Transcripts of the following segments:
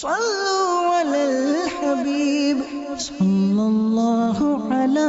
صلوا علی الحبیب صلی اللہ علی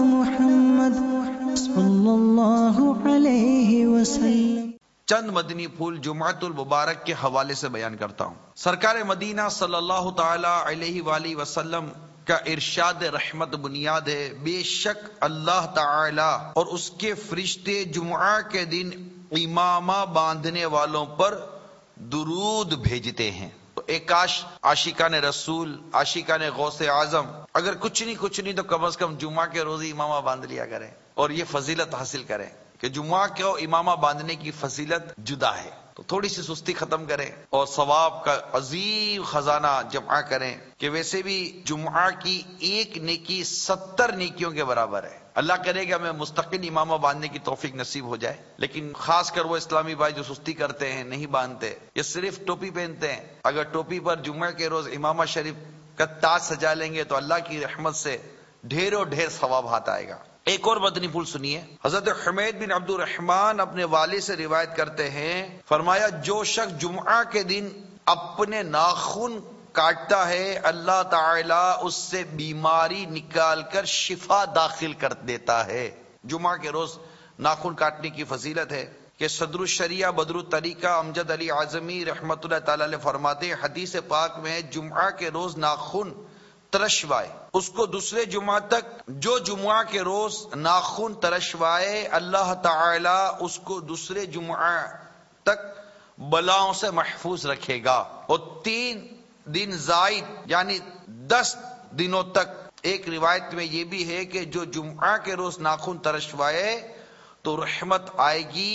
محمد صلی اللہ علیہ وسلم۔ چند مدنی پھول جمعۃ المبارک کے حوالے سے بیان کرتا ہوں۔ سرکار مدینہ صلی اللہ تعالی علیہ وآلہ وسلم کا ارشاد رحمت بنیاد ہے، بے شک اللہ تعالی اور اس کے فرشتے جمعہ کے دن امامہ باندھنے والوں پر درود بھیجتے ہیں۔ تو ایک کاش عاشقان رسول، عاشقان غوث اعظم اگر کچھ نہیں تو کم از کم جمعہ کے روز امامہ باندھ لیا کریں اور یہ فضیلت حاصل کریں کہ جمعہ کو امامہ باندھنے کی فضیلت جدا ہے۔ تو تھوڑی سی سستی ختم کریں اور ثواب کا عظیم خزانہ جمع کریں کہ ویسے بھی جمعہ کی ایک نیکی 70 نیکیوں کے برابر ہے۔ اللہ کرے گا میں مستقل امامہ باندھنے کی توفیق نصیب ہو جائے، لیکن خاص کر وہ اسلامی بھائی جو سستی کرتے ہیں، نہیں باندھتے یا صرف ٹوپی پہنتے ہیں، اگر ٹوپی پر جمعہ کے روز امامہ شریف کا تاج سجا لیں گے تو اللہ کی رحمت سے ڈھیروں ڈھیر ثواب ہاتھ آئے گا۔ ایک اور مدنی پھول سنیے۔ حضرت حمید بن عبد الرحمن اپنے والد سے روایت کرتے ہیں، فرمایا جو شخص جمعہ کے دن اپنے ناخن کاٹتا ہے اللہ تعالی اس سے بیماری نکال کر شفا داخل کر دیتا ہے۔ جمعہ کے روز ناخن کاٹنے کی فضیلت ہے کہ صدر الشریعہ بدر الطریقہ امجد علی اعظمی رحمت اللہ تعالی علیہ فرماتے ہیں، حدیث پاک میں جمعہ کے روز ناخن ترشوائے اس کو دوسرے جمعہ تک، جو جمعہ کے روز ناخن ترشوائے اللہ تعالی اس کو دوسرے جمعہ تک بلاؤں سے محفوظ رکھے گا، اور 3 دن زائد یعنی 10 دنوں تک۔ ایک روایت میں یہ بھی ہے کہ جو جمعہ کے روز ناخن ترشوائے تو رحمت آئے گی،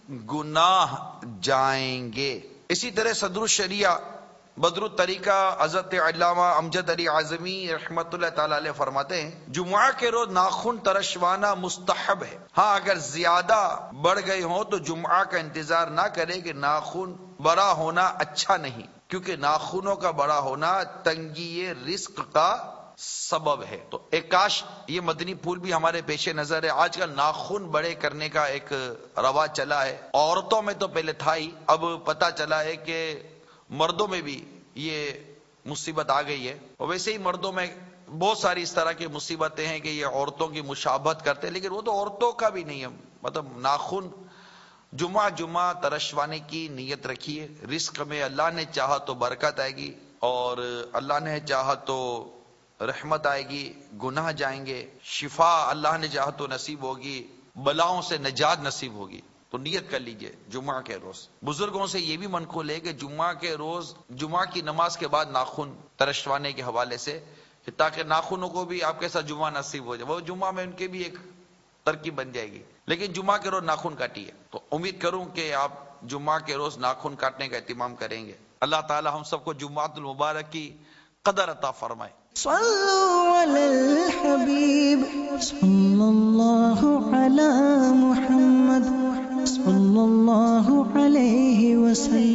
گناہ جائیں گے۔ اسی طرح صدر الشریعہ بدر الطریقہ حضرت علامہ امجد علی اعظمی رحمت اللہ تعالی علیہ فرماتے ہیں، جمعہ کے روز ناخن ترشوانا مستحب ہے، ہاں اگر زیادہ بڑھ گئے ہوں تو جمعہ کا انتظار نہ کرے کہ ناخن بڑا ہونا اچھا نہیں، کیونکہ ناخنوں کا بڑا ہونا تنگی رزق کا سبب ہے۔ تو ایک کاش یہ مدنی پھول بھی ہمارے پیش نظر ہے۔ آج کل ناخن بڑے کرنے کا ایک رواج چلا ہے، عورتوں میں تو پہلے تھا ہی، اب پتہ چلا ہے کہ مردوں میں بھی یہ مصیبت آ گئی ہے، اور ویسے ہی مردوں میں بہت ساری اس طرح کی مصیبتیں ہیں کہ یہ عورتوں کی مشابہت کرتے ہیں، لیکن وہ تو عورتوں کا بھی نہیں ہے۔ مطلب ناخن جمعہ ترشوانے کی نیت رکھیے، رزق میں اللہ نے چاہا تو برکت آئے گی اور اللہ نے چاہا تو رحمت آئے گی، گناہ جائیں گے، شفا اللہ نے چاہا تو نصیب ہوگی، بلاؤں سے نجات نصیب ہوگی۔ تو نیت کر لیجئے جمعہ کے روز۔ بزرگوں سے یہ بھی منقول ہے کہ جمعہ کے روز جمعہ کی نماز کے بعد ناخن ترشوانے کے حوالے سے، کہ تاکہ ناخنوں کو بھی آپ کے ساتھ جمعہ نصیب ہو جائے، وہ جمعہ میں ان کے بھی ایک ترکیب بن جائے گی، لیکن جمعہ کے روز ناخن کاٹیے۔ تو امید کروں کہ آپ جمعہ کے روز ناخن کاٹنے کا اہتمام کریں گے۔ اللہ تعالی ہم سب کو جمعۃ المبارک کی قدر عطا فرمائے۔ صلوا علی الحبیب صلی اللہ علی محمد صلی اللہ علیہ وسلم۔